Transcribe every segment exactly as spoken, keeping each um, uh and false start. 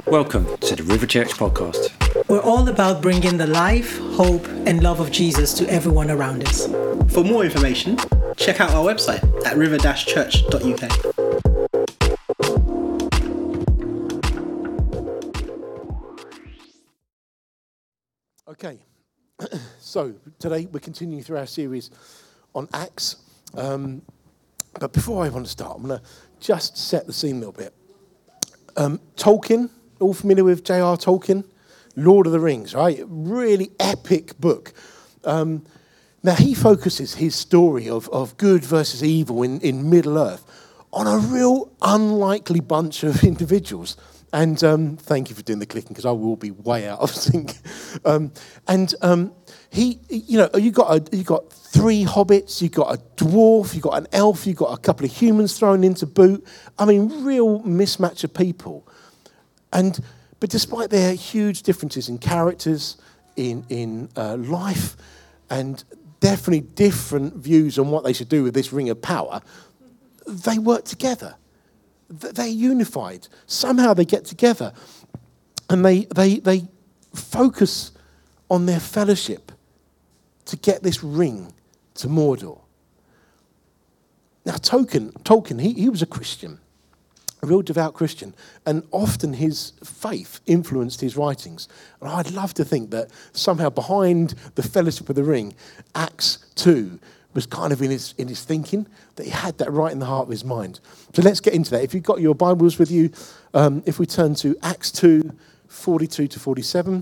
Welcome to the River Church podcast. We're all about bringing the life, hope, and love of Jesus to everyone around us. For more information, check out our website at river dash church dot U K. Okay, so today we're continuing through our series on Acts. Um, but before I want to start, I'm going to just set the scene a little bit. Um, Tolkien, all familiar with J R Tolkien? Lord of the Rings, right? Really epic book. Um, now, he focuses his story of, of good versus evil in, in Middle-earth on a real unlikely bunch of individuals. And um, thank you for doing the clicking, because I will be way out of sync. Um, and um, he, you know, you got a, you got three hobbits, you got a dwarf, you got an elf, you got a couple of humans thrown into boot. I mean, real mismatch of people. And but despite their huge differences in characters, in in uh, life, and definitely different views on what they should do with this ring of power, they work together. They're unified. Somehow they get together and they, they, they focus on their fellowship to get this ring to Mordor. Now, Tolkien, Tolkien he, he was a Christian, a real devout Christian, and often his faith influenced his writings. And I'd love to think that somehow behind the fellowship of the ring, Acts two was kind of in his in his thinking, that he had that right in the heart of his mind. So let's get into that. If you've got your Bibles with you, um, if we turn to Acts two, forty-two to forty-seven.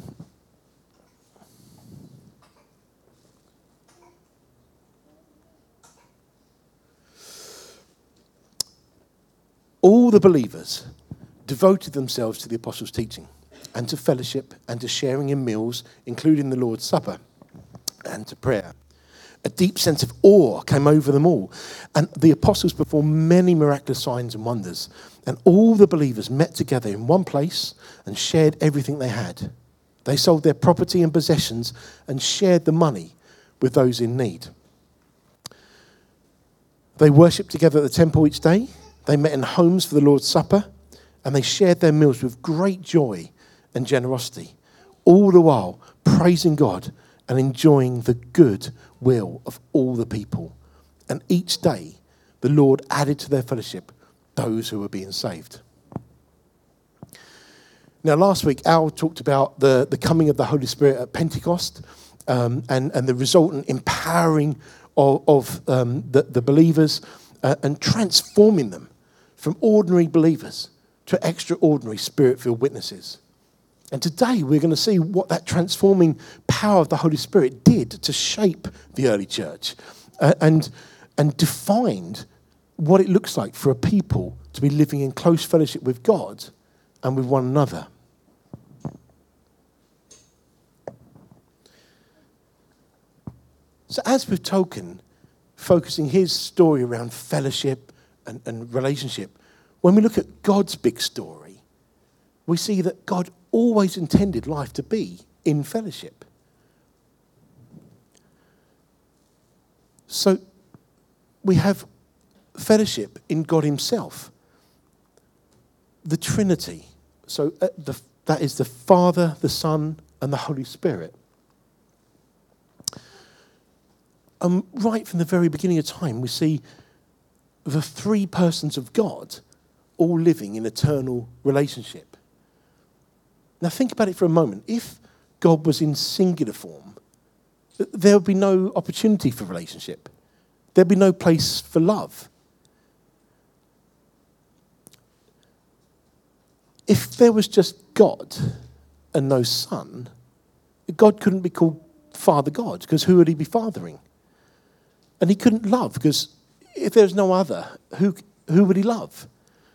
All the believers devoted themselves to the apostles' teaching and to fellowship and to sharing in meals, including the Lord's Supper, and to prayer. A deep sense of awe came over them all. And the apostles performed many miraculous signs and wonders. And all the believers met together in one place and shared everything they had. They sold their property and possessions and shared the money with those in need. They worshipped together at the temple each day. They met in homes for the Lord's Supper. And they shared their meals with great joy and generosity. All the while praising God and enjoying the good will of all the people. And each day, the Lord added to their fellowship those who were being saved. Now, last week, Al talked about the, the coming of the Holy Spirit at Pentecost um, and, and the resultant empowering of, of um, the, the believers uh, and transforming them from ordinary believers to extraordinary Spirit-filled witnesses. And today we're going to see what that transforming power of the Holy Spirit did to shape the early church uh, and, and defined what it looks like for a people to be living in close fellowship with God and with one another. So as with Tolkien, focusing his story around fellowship and, and relationship, when we look at God's big story, we see that God always intended life to be in fellowship. So we have fellowship in God himself. The Trinity. So uh, the, that is the Father, the Son, and the Holy Spirit. And right from the very beginning of time, we see the three persons of God all living in eternal relationship. Now think about it for a moment. If God was in singular form, there would be no opportunity for relationship. There'd be no place for love. If there was just God and no Son, God couldn't be called Father God, because who would he be fathering? And he couldn't love, because if there's no other, who who would he love?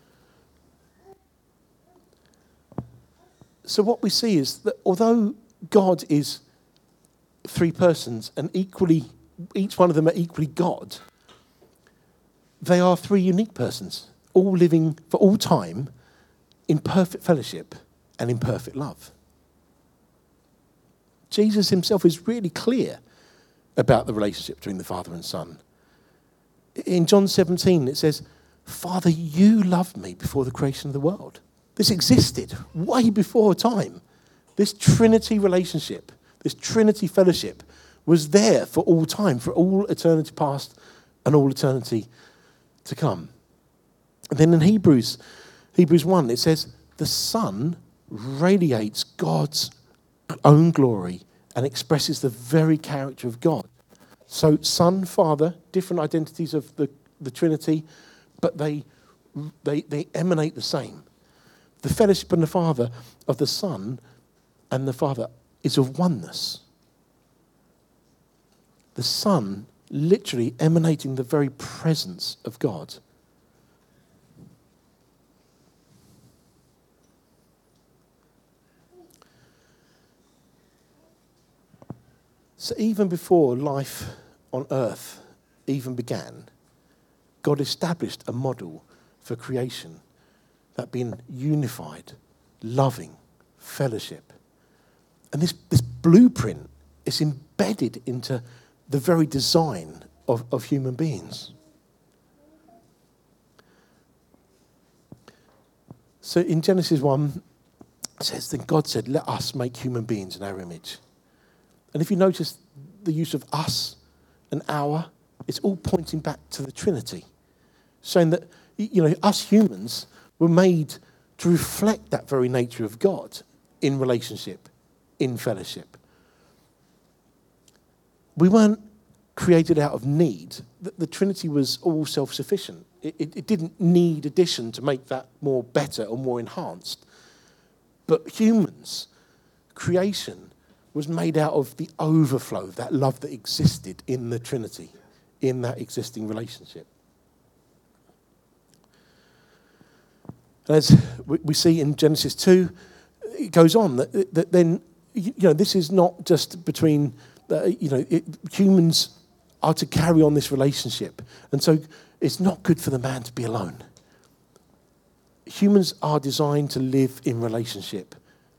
So what we see is that although God is three persons and equally, each one of them are equally God, they are three unique persons, all living for all time in perfect fellowship and in perfect love. Jesus himself is really clear about the relationship between the Father and Son. In John seventeen, it says, Father, you loved me before the creation of the world. This existed way before time. This Trinity relationship, this Trinity fellowship was there for all time, for all eternity past and all eternity to come. And then in Hebrews, Hebrews one, it says, the Son radiates God's own glory and expresses the very character of God. So Son, Father, different identities of the, the Trinity, but they, they, they emanate the same. The fellowship and the Father of the Son and the Father is of oneness. The Son literally emanating the very presence of God. So even before life on earth even began, God established a model for creation that being unified, loving, fellowship. And this, this blueprint is embedded into the very design of, of human beings. So in Genesis one, it says, then God said, let us make human beings in our image. And if you notice the use of us and our, it's all pointing back to the Trinity, saying that, you know, us humans were made to reflect that very nature of God in relationship, in fellowship. We weren't created out of need. The, the Trinity was all self-sufficient. It, it, it didn't need addition to make that more better or more enhanced. But humans, creation, was made out of the overflow of that love that existed in the Trinity, in that existing relationship. As we see in Genesis two, it goes on that, that then, you know, this is not just between, uh, you know, it, humans are to carry on this relationship. And so it's not good for the man to be alone. Humans are designed to live in relationship.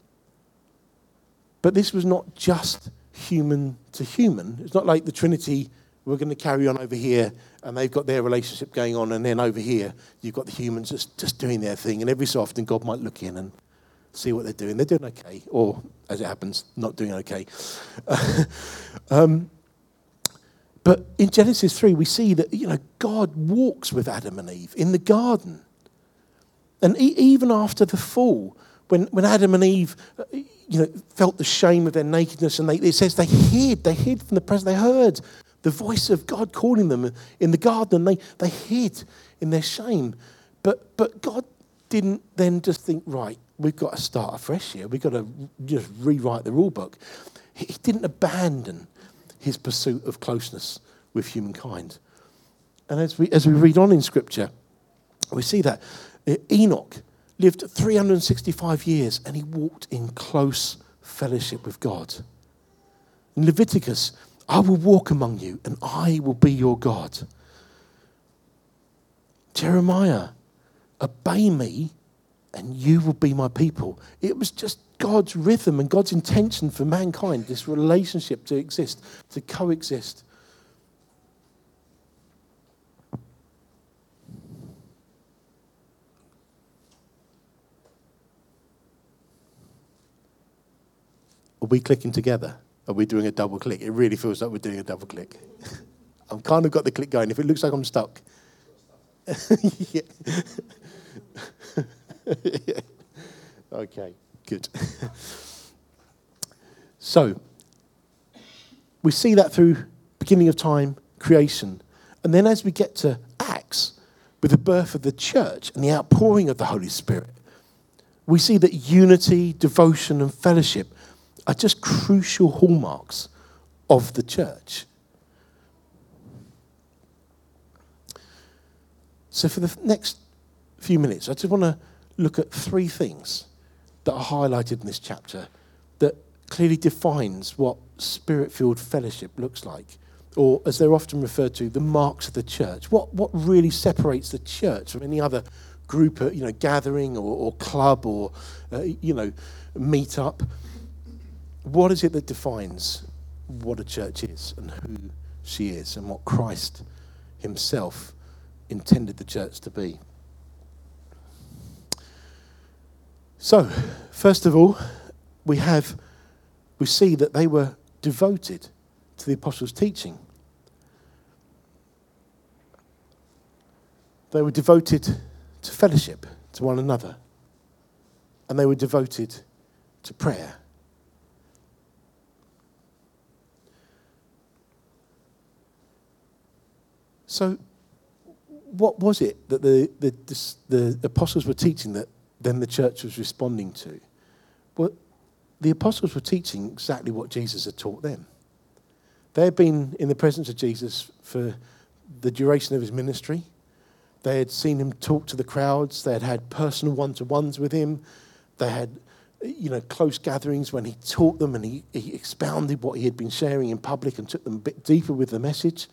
But this was not just human to human. It's not like the Trinity, we're going to carry on over here, and they've got their relationship going on, and then over here, you've got the humans just, just doing their thing. And every so often, God might look in and see what they're doing. They're doing okay, or, as it happens, not doing okay. um, but in Genesis three, we see that, you know, God walks with Adam and Eve in the garden. And e- even after the fall, when, when Adam and Eve, uh, you know, felt the shame of their nakedness, and they, it says they hid, they hid from the presence. They heard the voice of God calling them in the garden. They they hid in their shame, but but God didn't then just think, right, we've got to start afresh here. We've got to just rewrite the rule book. He didn't abandon his pursuit of closeness with humankind. And as we as we read on in Scripture, we see that Enoch lived three hundred sixty-five years, and he walked in close fellowship with God. In Leviticus, I will walk among you, and I will be your God. Jeremiah, obey me, and you will be my people. It was just God's rhythm and God's intention for mankind, this relationship to exist, to coexist. Are we clicking together? Are we doing a double click? It really feels like we're doing a double click. I've kind of got the click going. If it looks like I'm stuck. yeah. yeah. Okay, good. So, we see that through beginning of time, creation. And then as we get to Acts, with the birth of the church and the outpouring of the Holy Spirit, we see that unity, devotion, and fellowship are just crucial hallmarks of the church. So for the next few minutes, I just want to look at three things that are highlighted in this chapter that clearly defines what spirit-filled fellowship looks like, or as they're often referred to, the marks of the church. What what really separates the church from any other group, you know, gathering or, or club or, uh, you know, meet up? What is it that defines what a church is and who she is and what Christ himself intended the church to be? So, first of all, we have, we see that they were devoted to the apostles' teaching. They were devoted to fellowship, to one another. And they were devoted to prayer. So, what was it that the, the, the, the apostles were teaching that then the church was responding to? Well, the apostles were teaching exactly what Jesus had taught them. They had been in the presence of Jesus for the duration of his ministry. They had seen him talk to the crowds. They had had personal one-to-ones with him. They had, you know, close gatherings when he taught them and he, he expounded what he had been sharing in public and took them a bit deeper with the message.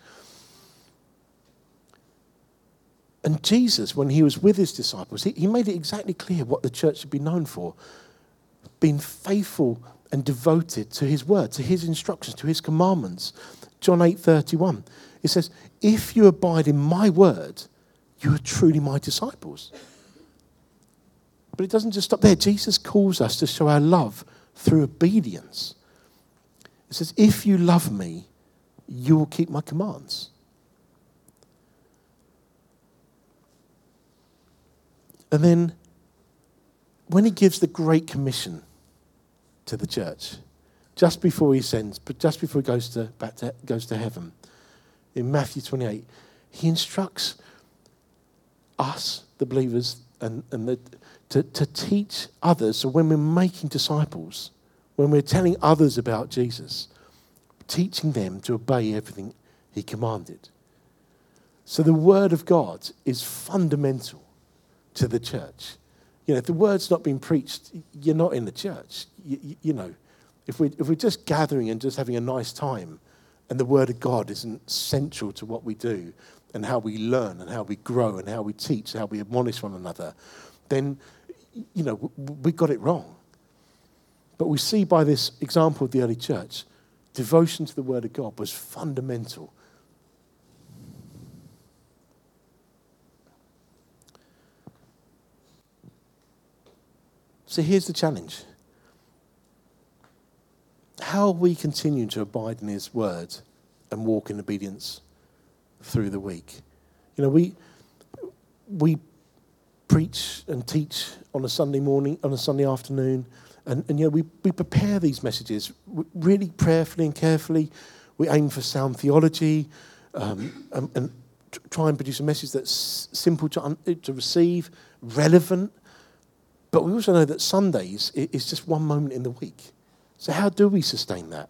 And Jesus, when he was with his disciples, he, he made it exactly clear what the church should be known for. Being faithful and devoted to his word, to his instructions, to his commandments. John eight thirty-one, it says, if you abide in my word, you are truly my disciples. But it doesn't just stop there. Jesus calls us to show our love through obedience. It says, if you love me, you will keep my commands. And then when he gives the Great Commission to the church, just before he sends, but just before he goes to back to goes to heaven, in Matthew twenty-eight, he instructs us, the believers, and, and the, to, to teach others. So when we're making disciples, when we're telling others about Jesus, teaching them to obey everything he commanded. So the word of God is fundamental to the church. You know, if the word's not being preached, you're not in the church. You, you, you know, if we if we're just gathering and just having a nice time, and the word of God isn't central to what we do, and how we learn, and how we grow, and how we teach, how we admonish one another, then, you know, we got it wrong. But we see by this example of the early church, devotion to the word of God was fundamental. So here's the challenge. How we continue to abide in his word and walk in obedience through the week. You know, we we preach and teach on a Sunday morning, on a Sunday afternoon, and, and you know, we, we prepare these messages really prayerfully and carefully. We aim for sound theology, um, and, and try and produce a message that's simple to, un- to receive, relevant. But we also know that Sundays is just one moment in the week. So how do we sustain that?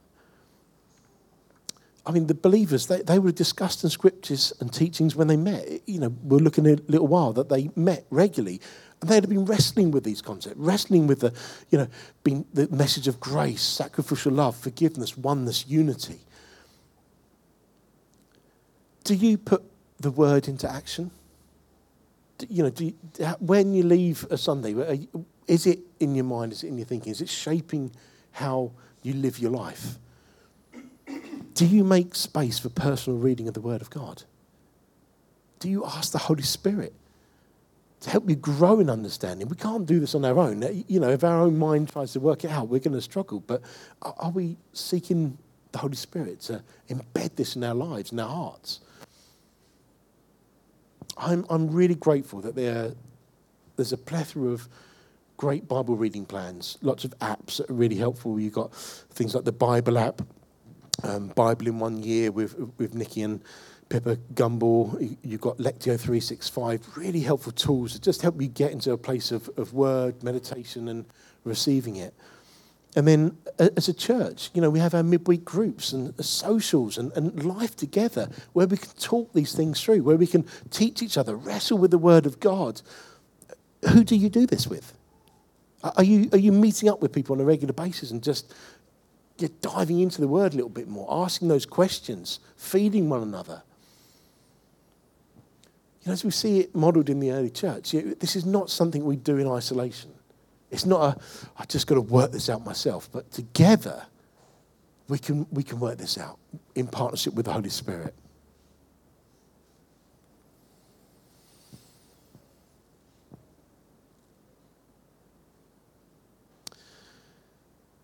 I mean, the believers, they, they would have discussed in scriptures and teachings when they met. You know, we're looking at a little while that they met regularly. And they'd have been wrestling with these concepts, wrestling with the, you know, being the message of grace, sacrificial love, forgiveness, oneness, unity. Do you put the word into action? You know, do you, when you leave a Sunday, is it in your mind, is it in your thinking, is it shaping how you live your life? Do you make space for personal reading of the Word of God? Do you ask the Holy Spirit to help you grow in understanding? We can't do this on our own. You know, if our own mind tries to work it out, we're going to struggle. But are we seeking the Holy Spirit to embed this in our lives, in our hearts? I'm I'm really grateful that there there's a plethora of great Bible reading plans, lots of apps that are really helpful. You've got things like the Bible app, um, Bible in One Year with with Nikki and Pippa Gumbel. You've got Lectio three sixty-five, really helpful tools that just help you get into a place of, of word, meditation and receiving it. And then as a church, you know, we have our midweek groups and socials and, and life together where we can talk these things through, where we can teach each other, wrestle with the Word of God. Who do you do this with? Are you are you meeting up with people on a regular basis and just you're diving into the Word a little bit more, asking those questions, feeding one another? You know, as we see it modelled in the early church, you know, this is not something we do in isolation. It's not a, I just got to work this out myself, but together we can we can work this out in partnership with the Holy Spirit.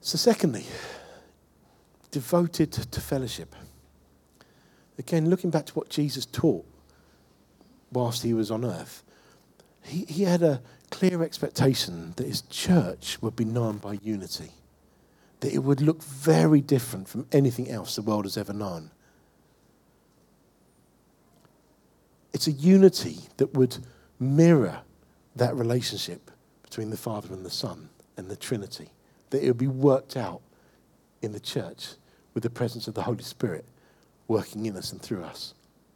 So secondly, devoted to fellowship. Again, looking back to what Jesus taught whilst he was on earth, he, he had a clear expectation that his church would be known by unity, that it would look very different from anything else the world has ever known. It's a unity that would mirror that relationship between the Father and the Son and the Trinity, that it would be worked out in the church with the presence of the Holy Spirit working in us and through us.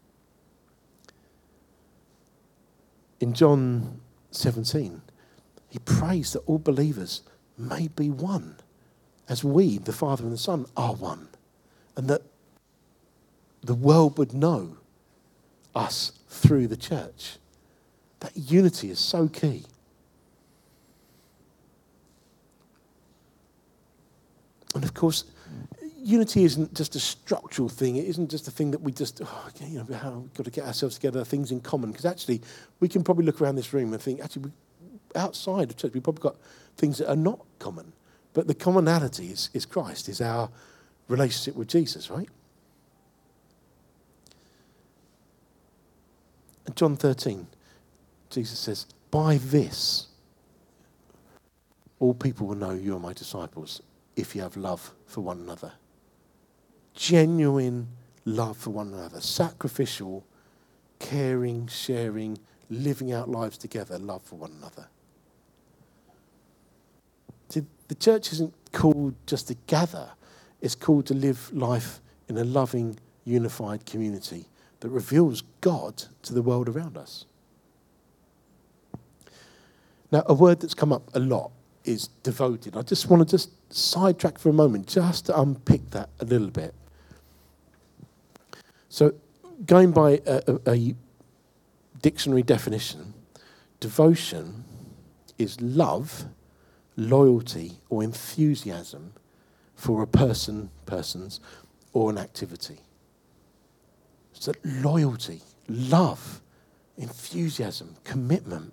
In John seventeen, he prays that all believers may be one, as we, the Father and the Son, are one, and that the world would know us through the church. That unity is so key. And of course, unity isn't just a structural thing. It isn't just a thing that we just, oh, you know, how we've got to get ourselves together, things in common. Because actually, we can probably look around this room and think, actually, we, outside of church, we've probably got things that are not common. But the commonality is, is Christ, is our relationship with Jesus, right? And John thirteen, Jesus says, by this, all people will know you are my disciples if you have love for one another. Genuine love for one another. Sacrificial, caring, sharing, living out lives together, love for one another. See, the church isn't called just to gather. It's called to live life in a loving, unified community that reveals God to the world around us. Now, a word that's come up a lot is devoted. I just want to just sidetrack for a moment, just to unpick that a little bit. So, going by a, a, a dictionary definition, devotion is love, loyalty, or enthusiasm for a person, persons, or an activity. So, loyalty, love, enthusiasm, commitment.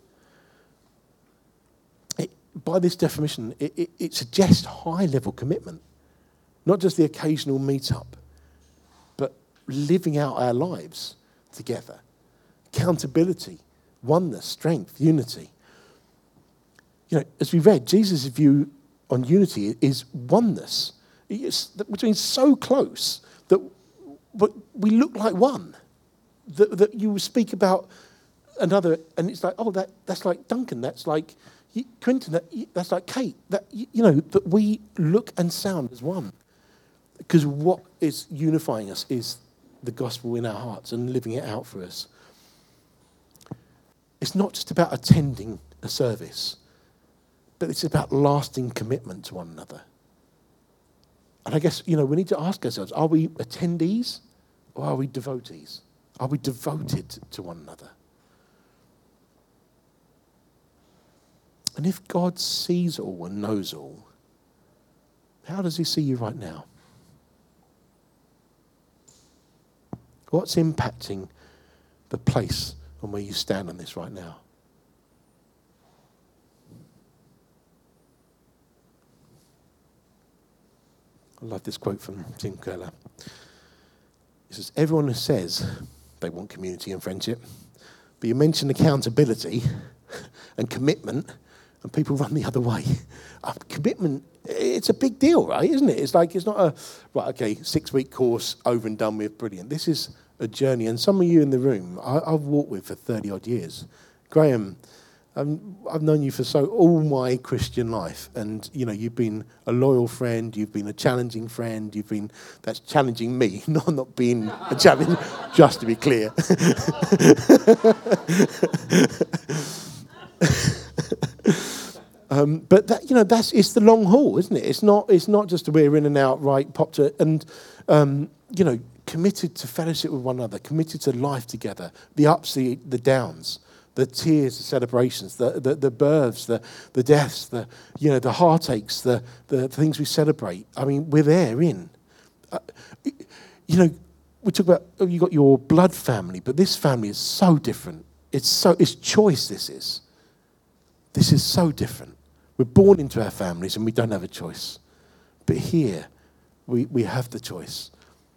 It, by this definition, it, it, it suggests high-level commitment, not just the occasional meet-up, but living out our lives together. Accountability, oneness, strength, unity. You know, as we read, Jesus' view on unity is oneness. It's between so close that but we look like one. That, that you speak about another, and it's like, oh, that that's like Duncan. That's like Quentin. That, that's like Kate. That you know, that we look and sound as one. Because what is unifying us is the gospel in our hearts and living it out for us. It's not just about attending a service, but it's about lasting commitment to one another. And I guess, you know, we need to ask ourselves, are we attendees or are we devotees? Are we devoted to one another? And if God sees all and knows all, how does he see you right now? What's impacting the place on where you stand on this right now? I love this quote from Tim Keller. He says, everyone who says they want community and friendship, but you mention accountability and commitment, and people run the other way. Uh, commitment, it's a big deal, right, isn't it? It's like, it's not a, right, okay, six-week course, over and done with, brilliant. This is a journey, and some of you in the room, I, I've walked with for thirty-odd years. Graham, Um, I've known you for so all my Christian life, and you know you've been a loyal friend. You've been a challenging friend. You've been that's challenging me, not not being a challenge. Just to be clear. um, but that you know that's it's the long haul, isn't it? It's not it's not just a we're in and out, right? Pop to and um, you know committed to fellowship with one another, committed to life together, the ups, the, the downs. The tears, the celebrations, the, the, the births, the, the deaths, the you know the heartaches, the, the things we celebrate. I mean, we're there in. Uh, you know, we talk about oh, you got your blood family, but this family is so different. It's so it's choice. This is. This is so different. We're born into our families and we don't have a choice. But here, we, we have the choice.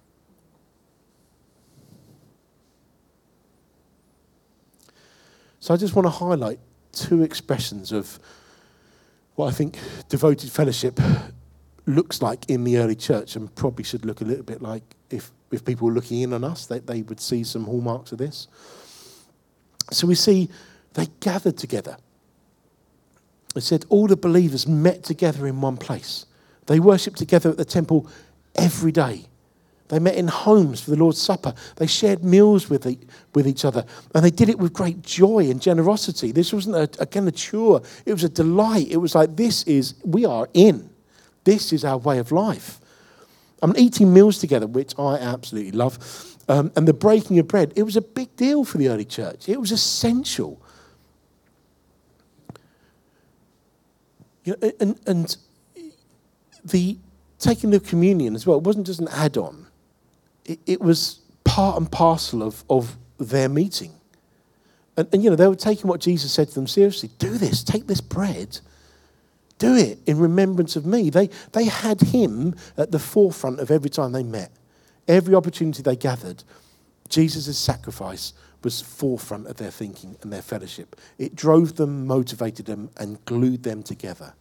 So I just want to highlight two expressions of what I think devoted fellowship looks like in the early church, and probably should look a little bit like if, if people were looking in on us, they, they would see some hallmarks of this. So we see they gathered together. It said all the believers met together in one place. They worshipped together at the temple every day. They met in homes for the Lord's Supper. They shared meals with, e- with each other. And they did it with great joy and generosity. This wasn't, a, again, a chore. It was a delight. It was like, this is, we are in. This is our way of life. I mean, eating meals together, which I absolutely love, um, and the breaking of bread, it was a big deal for the early church. It was essential. You know, and, and the taking of communion as well, it wasn't just an add-on. It, it was part and parcel of, of their meeting. And, and, you know, they were taking what Jesus said to them seriously. Do this, take this bread, do it in remembrance of me. They, they had him at the forefront of every time they met. Every opportunity they gathered, Jesus' sacrifice was forefront of their thinking and their fellowship. It drove them, motivated them, and glued them together.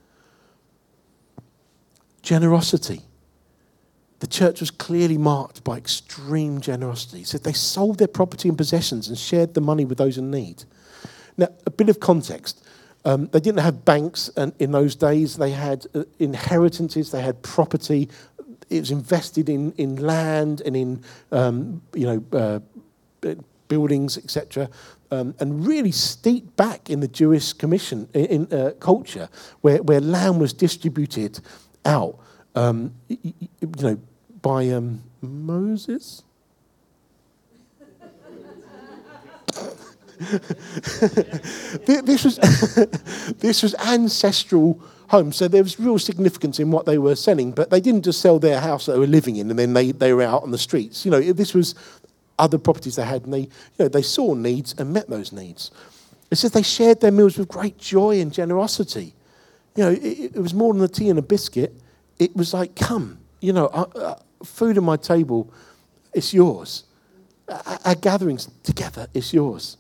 Generosity. The church was clearly marked by extreme generosity. So they sold their property and possessions and shared the money with those in need. Now, a bit of context. Um, they didn't have banks and in those days. They had uh, inheritances. They had property. It was invested in, in land and in um, you know uh, buildings, et cetera. Um, and really steeped back in the Jewish commission in, in uh, culture, where where land was distributed out. Um, you, you know, by um, Moses. this was this was ancestral homes, so there was real significance in what they were selling. But they didn't just sell their house that they were living in, and then they, they were out on the streets. You know, this was other properties they had, and they you know they saw needs and met those needs. It says they shared their meals with great joy and generosity. You know, it, it was more than a tea and a biscuit. It was like, come, you know, uh, uh, food on my table, it's yours. Our, our gatherings together, it's yours.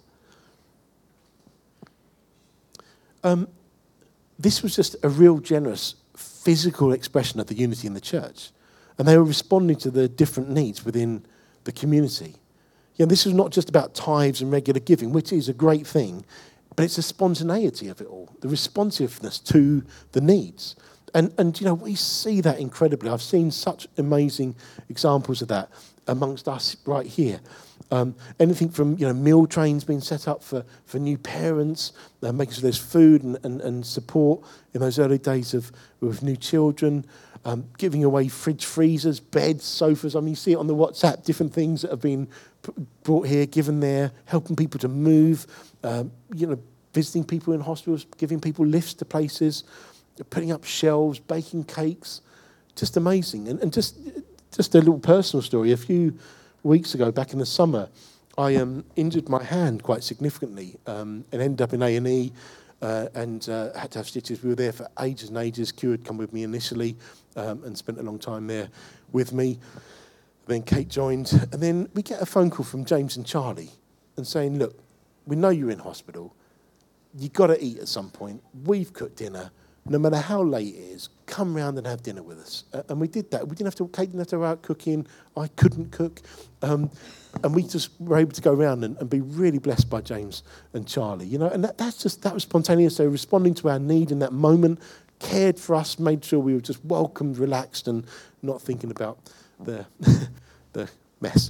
Um, this was just a real generous physical expression of the unity in the church. And they were responding to the different needs within the community. You know, this was not just about tithes and regular giving, which is a great thing, but it's the spontaneity of it all, the responsiveness to the needs. And, and you know, we see that incredibly. I've seen such amazing examples of that amongst us right here. Um, anything from, you know, meal trains being set up for, for new parents, uh, making sure there's food and, and, and support in those early days of with new children, um, giving away fridge freezers, beds, sofas. I mean, you see it on the WhatsApp, different things that have been p- brought here, given there, helping people to move, um, you know, visiting people in hospitals, giving people lifts to places, putting up shelves, baking cakes, just amazing. And, and just just a little personal story. A few weeks ago, back in the summer, I um, injured my hand quite significantly um, and ended up in A and E uh, and uh, had to have stitches. We were there for ages and ages. Q had come with me initially um, and spent a long time there with me. Then Kate joined. And then we get a phone call from James and Charlie and saying, look, we know you're in hospital. You've got to eat at some point. We've cooked dinner. No matter how late it is, come round and have dinner with us. Uh, and we did that. We didn't have to, Kate didn't have to go out cooking. I couldn't cook. Um, and we just were able to go around and, and be really blessed by James and Charlie. You know, and that, that's just, that was spontaneous. They were responding to our need in that moment, cared for us, made sure we were just welcomed, relaxed, and not thinking about the, the mess.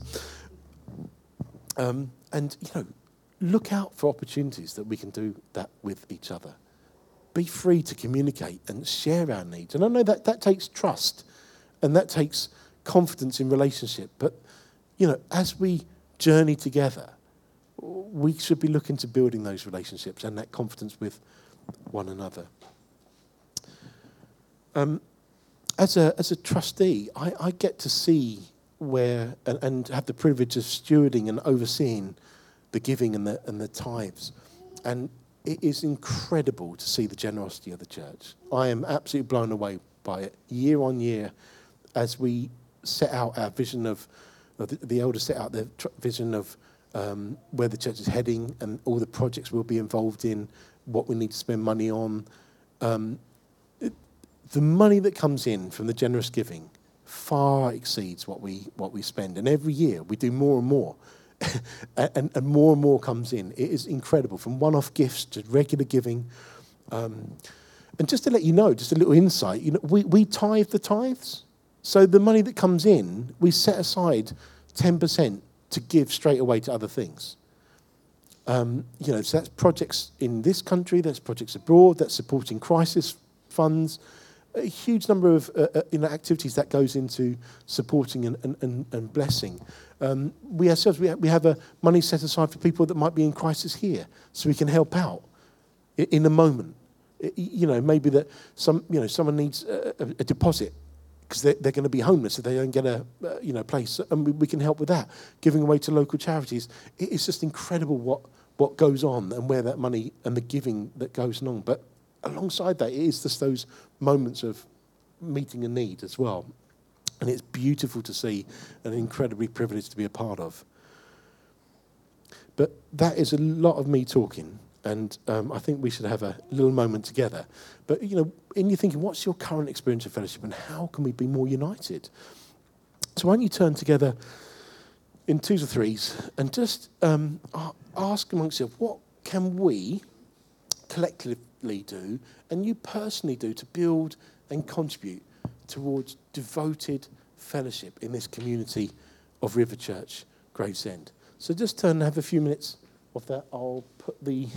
Um, and, you know, look out for opportunities that we can do that with each other. Be free to communicate and share our needs. And I know that that takes trust and that takes confidence in relationship. But, you know, as we journey together, we should be looking to building those relationships and that confidence with one another. Um, as a as a trustee, I, I get to see where and, and have the privilege of stewarding and overseeing the giving and the and the tithes. And it is incredible to see the generosity of the church. I am absolutely blown away by it. Year on year, as we set out our vision of, of the, the elders set out their tr- vision of um, where the church is heading and all the projects we'll be involved in, what we need to spend money on. Um, it, the money that comes in from the generous giving far exceeds what we what we spend. And every year we do more and more. and, and more and more comes in. It is incredible, from one-off gifts to regular giving. Um, and just to let you know, just a little insight, you know, we, we tithe the tithes. So the money that comes in, we set aside ten percent to give straight away to other things. Um, you know, so that's projects in this country, that's projects abroad, that's supporting crisis funds, a huge number of uh, uh, you know, activities that goes into supporting and, and, and, and blessing. Um, we ourselves, we have, we have a money set aside for people that might be in crisis here, so we can help out in, in a moment. It, you know, maybe that some, you know, someone needs a, a, a deposit because they're, they're going to be homeless if they don't get a, uh, you know, place, and we, we can help with that. Giving away to local charities. It, it's just incredible what what goes on and where that money and the giving that goes along. But alongside that, it is just those moments of meeting a need as well. And it's beautiful to see and incredibly privileged to be a part of. But that is a lot of me talking, and um, I think we should have a little moment together. But, you know, in you thinking, what's your current experience of fellowship and how can we be more united? So why don't you turn together in twos or threes and just um, ask amongst yourself, what can we collectively do and you personally do to build and contribute towards devoted fellowship in this community of River Church, Gravesend? So just turn and have a few minutes of that. I'll put the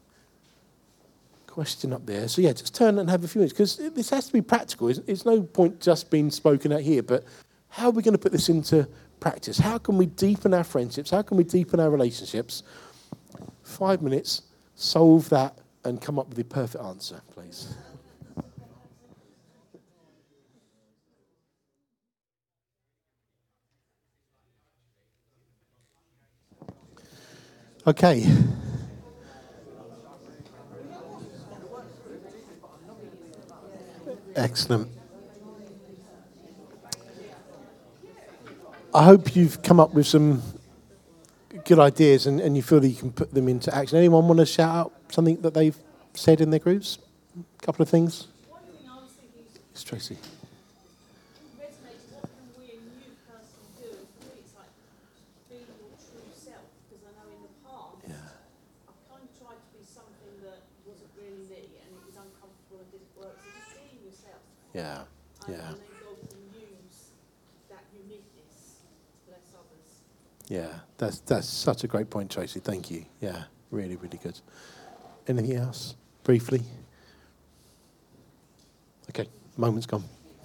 question up there. So yeah, just turn and have a few minutes, because this has to be practical. It's, it's no point just being spoken out here, but how are we going to put this into practice? How can we deepen our friendships? How can we deepen our relationships? Five minutes, solve that, and come up with the perfect answer, please. Okay. Excellent. I hope you've come up with some good ideas and, and you feel that you can put them into action. Anyone want to shout out something that they've said in their groups? A couple of things? One thing I was thinking is, It's Tracy. resonates, what can we and you personally do? And for me, it's like being your true self, because I know in the past, Yeah. I've kind of tried to be something that wasn't really me, and it was uncomfortable and didn't work. So just being yourself. Yeah. And, Yeah. and then God can use that uniqueness to bless others. Yeah. That's that's such a great point, Tracy. Thank you. Yeah. Really, really good. Anything else? Briefly? Okay. Moment's gone.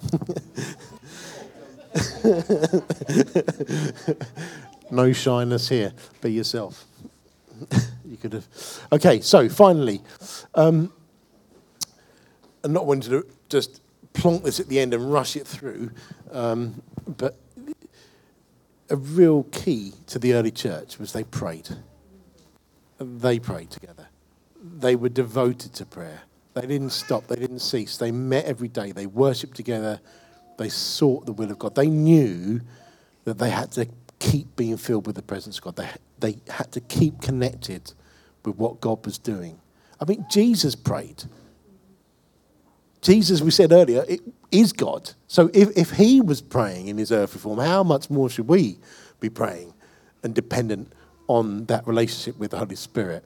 No shyness here. Be yourself. You could have. Okay, so finally, um, I'm not wanting to just plonk this at the end and rush it through, um, but a real key to the early church was they prayed. They prayed together. They were devoted to prayer. They didn't stop. They didn't cease. They met every day. They worshipped together. They sought the will of God. They knew that they had to keep being filled with the presence of God. They, they had to keep connected with what God was doing. I mean, Jesus prayed. Jesus, we said earlier, it is God. So if, if he was praying in his earthly form, how much more should we be praying and dependent on that relationship with the Holy Spirit?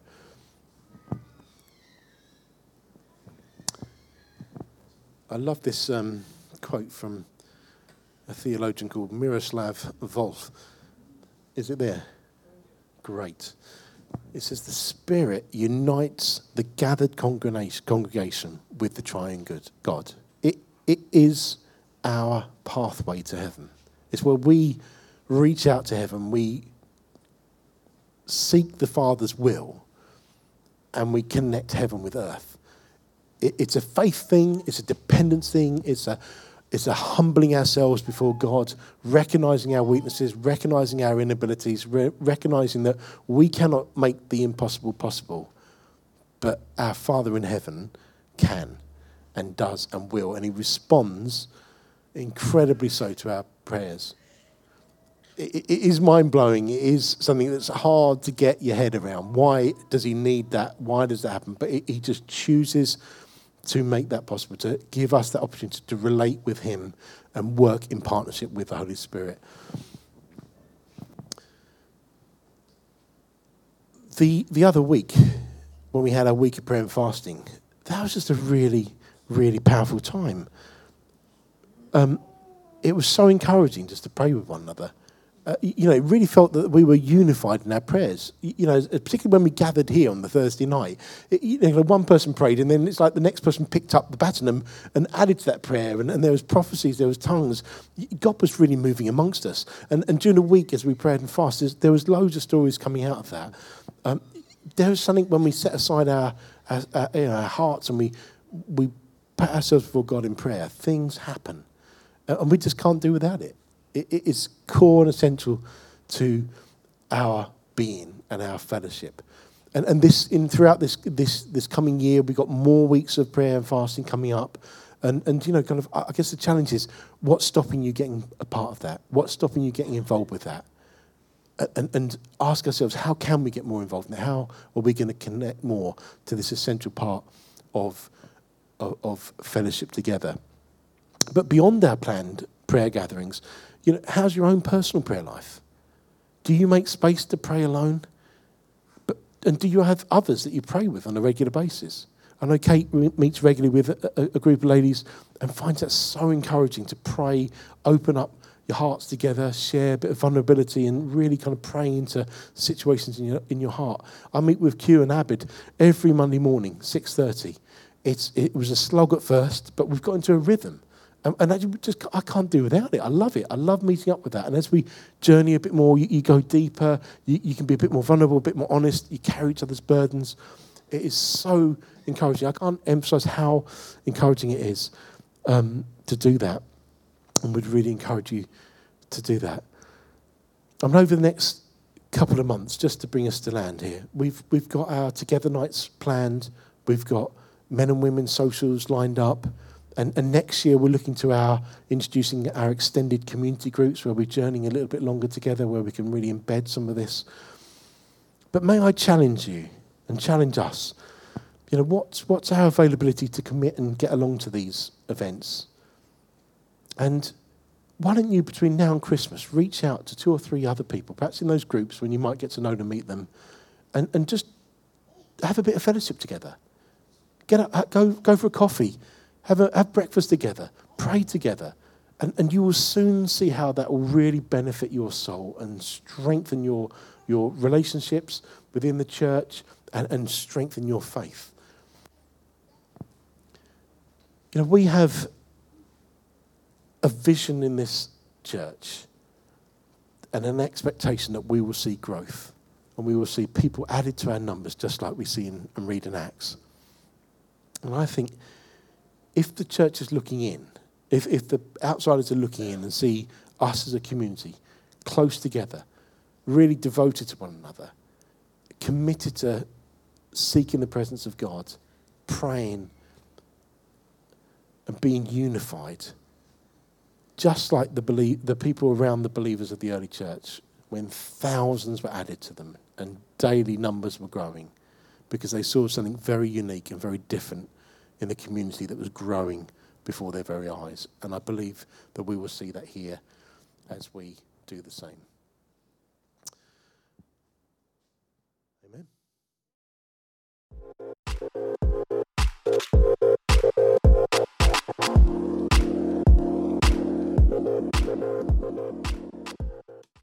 I love this um, quote from a theologian called Miroslav Volf. Is it there? Great. It says, the Spirit unites the gathered congregation, congregation with the triune good God. It, it is our pathway to heaven. It's where we reach out to heaven, we seek the Father's will, and we connect heaven with earth. It, it's a faith thing, it's a dependence thing, it's a It's a humbling ourselves before God, recognizing our weaknesses, recognizing our inabilities, re- recognizing that we cannot make the impossible possible. but our Father in heaven can and does and will, and he responds incredibly so to our prayers. It, it is mind-blowing. It is something that's hard to get your head around. Why does he need that? Why does that happen? But it, he just chooses to make that possible, to give us that opportunity to relate with him and work in partnership with the Holy Spirit. The the other week, when we had our week of prayer and fasting, that was just a really, really powerful time. Um, it was so encouraging just to pray with one another. Uh, you know, it really felt that we were unified in our prayers. You know, particularly when we gathered here on the Thursday night, it, you know, one person prayed, and then it's like the next person picked up the baton and, and added to that prayer, and, and there was prophecies, there was tongues. God was really moving amongst us. And, and during the week, as we prayed and fasted, there was loads of stories coming out of that. Um, there was something when we set aside our, our, our, you know, our hearts and we we put ourselves before God in prayer, things happen, uh, and we just can't do without it. It, it is core and essential to our being and our fellowship. And and this in throughout this this this coming year, we've got more weeks of prayer and fasting coming up. And and you know, kind of I guess the challenge is, what's stopping you getting a part of that? What's stopping you getting involved with that? And, and ask ourselves, how can we get more involved in it? How are we going to connect more to this essential part of, of, of fellowship together? But beyond our planned prayer gatherings, you know, how's your own personal prayer life? Do you make space to pray alone? But and do you have others that you pray with on a regular basis? I know Kate meets regularly with a, a, a group of ladies and finds that so encouraging to pray, open up your hearts together, share a bit of vulnerability, and really kind of pray into situations in your in your heart. I meet with Q and Abid every Monday morning, six thirty. It's it was a slog at first, but we've got into a rhythm, and, and I just I can't do without it. I love it. I love meeting up with that. And as we journey a bit more, you, you go deeper. You, you can be a bit more vulnerable, a bit more honest. You carry each other's burdens. It is so encouraging. I can't emphasize how encouraging it is um, to do that. And would really encourage you to do that. I mean, over the next couple of months, just to bring us to land here, we've we've got our Together Nights planned. We've got men and women socials lined up, and, and next year we're looking to our introducing our extended community groups, where we're journeying a little bit longer together, where we can really embed some of this. But may I challenge you and challenge us? You know, what's what's our availability to commit and get along to these events? And why don't you, between now and Christmas, reach out to two or three other people, perhaps in those groups when you might get to know them, meet them, and, and just have a bit of fellowship together. Get up, go go for a coffee, have a have breakfast together, pray together, and, and you will soon see how that will really benefit your soul and strengthen your your relationships within the church and, and strengthen your faith. You know, we have a vision in this church and an expectation that we will see growth and we will see people added to our numbers, just like we see in, and read in Acts. And I think if the church is looking in, if, if the outsiders are looking in and see us as a community close together, really devoted to one another, committed to seeking the presence of God, praying and being unified, just like the belie- the people around the believers of the early church, when thousands were added to them and daily numbers were growing, because they saw something very unique and very different in the community that was growing before their very eyes. And I believe that we will see that here as we do the same.